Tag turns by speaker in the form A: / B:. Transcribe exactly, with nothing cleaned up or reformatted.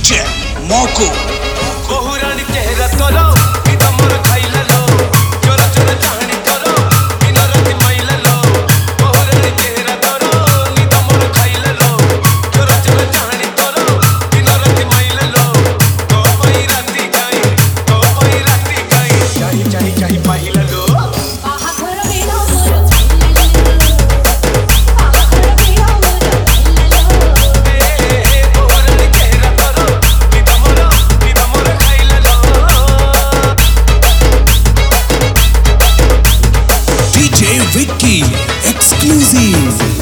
A: DJ मोको
B: बहुरानी चेहरा तोरो इदा मोर खाइला लो चोरा चोरा चाहनी तोरो बिना राती माइला लो बहुरानी चेहरा तोरो इदा मोर खाइला लो चोरा चोरा चाहनी तोरो बिना राती माइला लो तो पई राती गई तो पई राती गई चाही चाही चाही पाहिला लो
C: बाहा घर बिना मोर बाहा घर बिना मोर
B: ए बहुरानी चेहरा तोरो इदा मोर इदा मोर खाइला लो
A: डीजे विक्की एक्सक्लूसिव।